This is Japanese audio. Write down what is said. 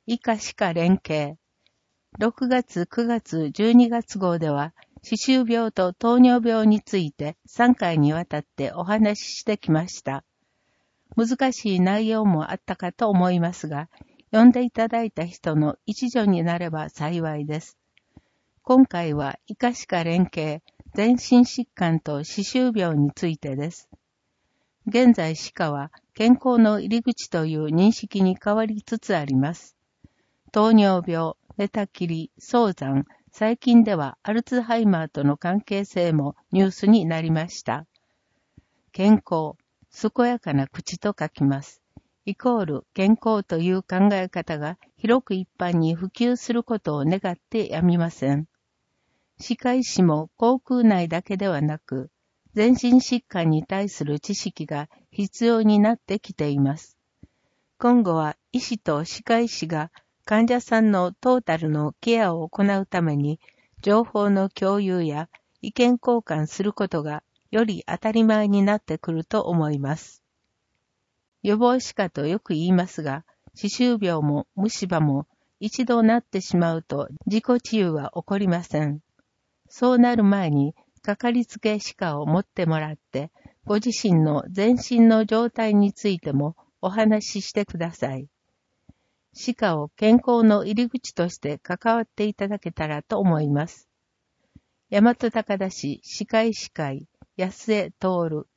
医科歯科連携。6月、9月、12月号では、歯周病と糖尿病について3回にわたってお話ししてきました。難しい内容もあったかと思いますが、読んでいただいた人の一助になれば幸いです。今回は医科歯科連携、全身疾患と歯周病についてです。現在歯科は健康の入り口という認識に変わりつつあります。糖尿病、寝たきり、早産、最近ではアルツハイマーとの関係性もニュースになりました。健康、健やかな口と書きます。イコール健康という考え方が広く一般に普及することを願ってやみません。歯科医師も口腔内だけではなく、全身疾患に対する知識が必要になってきています。今後は医師と歯科医師が患者さんのトータルのケアを行うために、情報の共有や意見交換することがより当たり前になってくると思います。予防歯科とよく言いますが、歯周病も虫歯も一度なってしまうと自己治癒は起こりません。そうなる前に、かかりつけ歯科を持ってもらって、ご自身の全身の状態についてもお話ししてください。歯科を健康の入り口として関わっていただけたらと思います。大和高田市歯科医師会安江徹